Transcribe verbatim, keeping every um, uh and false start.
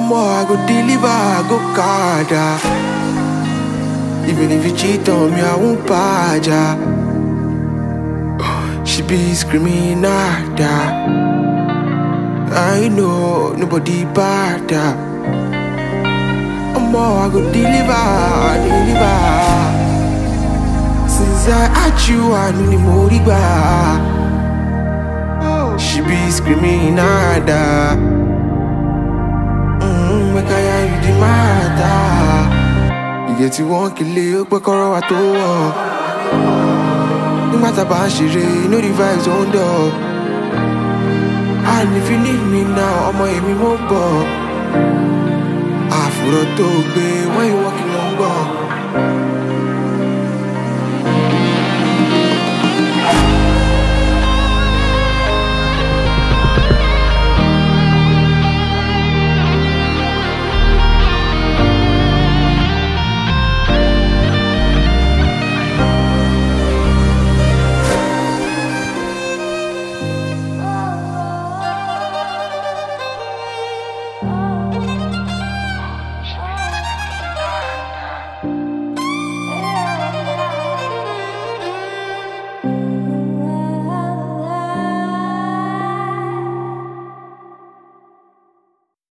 more, I go deliver, I go kada. Even if you cheat on me, I won't baja. She be screaming nada. I know nobody better. More, I go deliver, deliver. Since I had you, I know the moriba. She be screaming nada. Mmm, make I hear you the matter. You get to one kill it, but corro at all. No matter about she, you know the vibes on door. And if you need me now, I'ma hear me more. Àfúrò tó gbé when you walking on go.